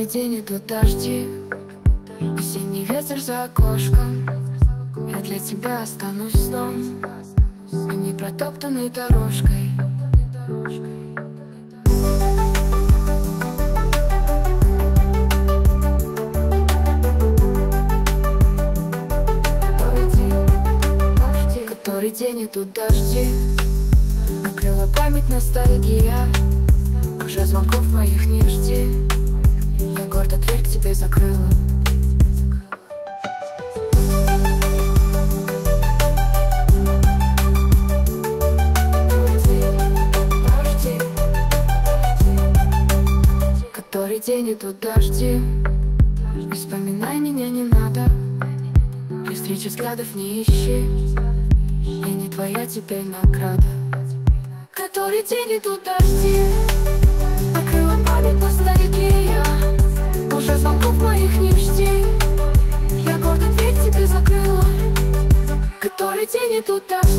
Который день идут дожди, осенний ветер за окошком. Я для тебя останусь сном, а не протоптанной дорожкой. Который день идут дожди, накрыла память ностальгия. Уже звонков моих не жди, я гордо дверь к тебе закрыла. Который день идут дожди, и вспоминай меня не надо, при встрече взглядов не ищи, я не твоя теперь награда. Который день идут дожди, накрыла память ностальгия. Уже звонков моих не жди, я гордо дверь тебе закрыла. Который день идут дожди.